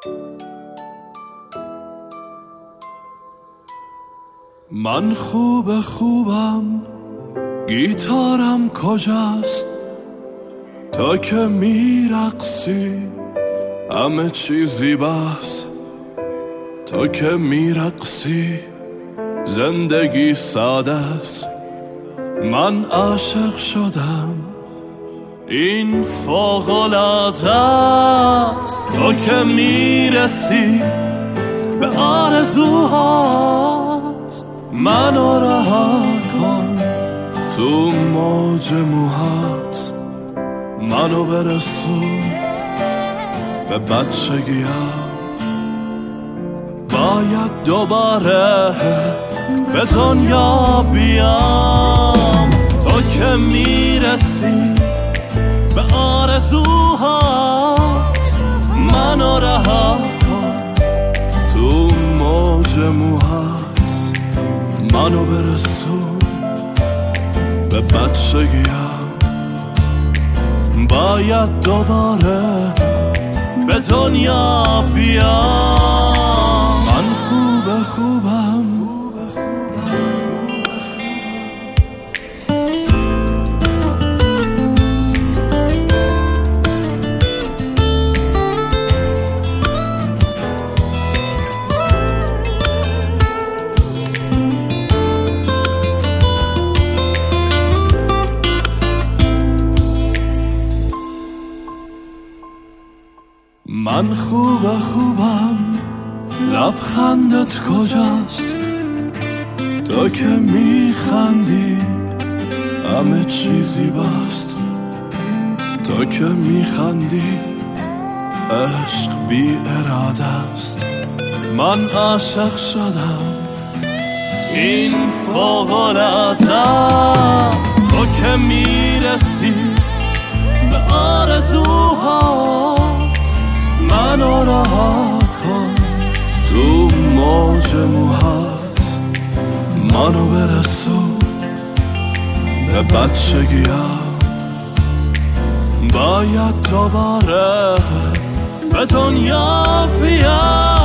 من خوبم، گیتارم کجاست؟ تا که میرقصی همه چیزی بس. تا که میرقصی زندگی ساده است. من عاشق شدم، این فوق‌العاده است. تا که میرسی به آرزوهات منو رها کن، تو موج موهات منو برسون به بچگی‌ها. باید دوباره به دنیا بیام. تو که میرسی به آرزوهات منو رها کن، تو موج موهات منو برسون به بچگی‌ها. باید دوباره به دنیا بیام. من خوبم. من خوبم، لبخندت کجاست؟ تو که میخندی همه چیزی باست. تو که میخندی عشق بی اراده است. من عاشق شدم، این فوق‌العاده است. تو که میرسی به آرزوهات منو رها کن، تو موج موهات منو برسون به بچگی‌ها. باید دوباره به دنیا بیام.